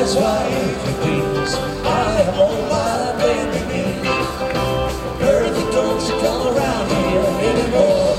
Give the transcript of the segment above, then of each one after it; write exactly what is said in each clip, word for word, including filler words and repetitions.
That's why, if you please, I am on my bended knees. Bertha, don't you come around here anymore.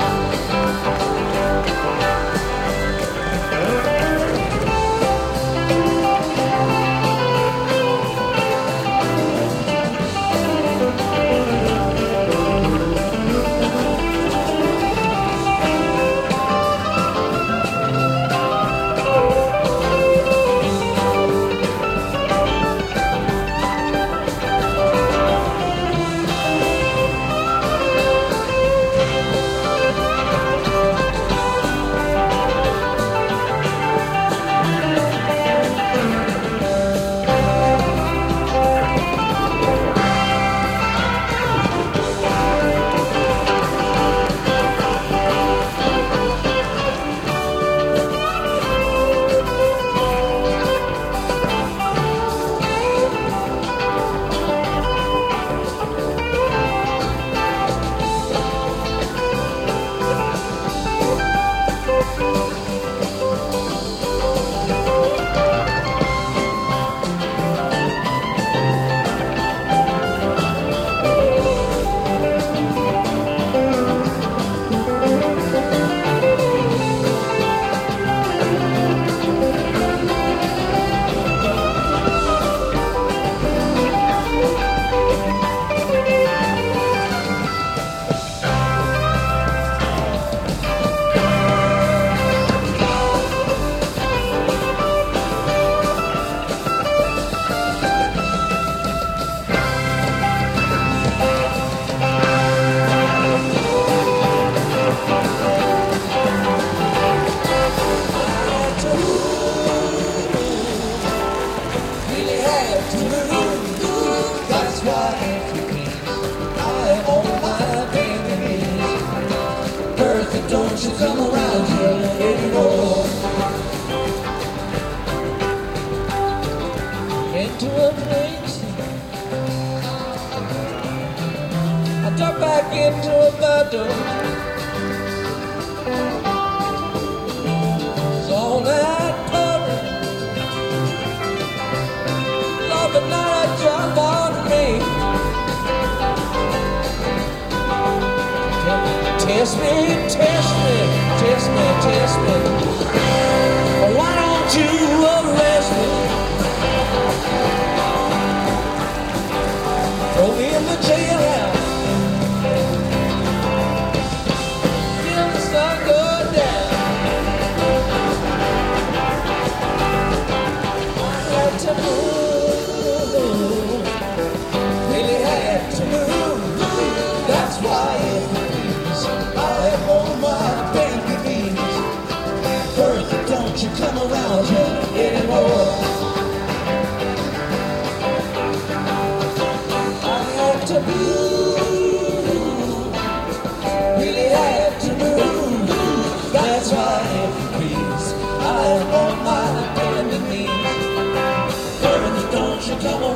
Don't you come around here anymore. Into a place, I duck back into a bottle. It's all that puddle. Love the night I jump on me. Test me, test me, test me, test me. Why don't you arrest me? Throw me in the jailhouse. Till the sun goes down. I had to move, really had to move. That's why I am on my bended knees. Bertha, don't you come around here anymore. I had to move, really had to move. That's why, if you please, I am on my bended knees. Bertha, don't you come around.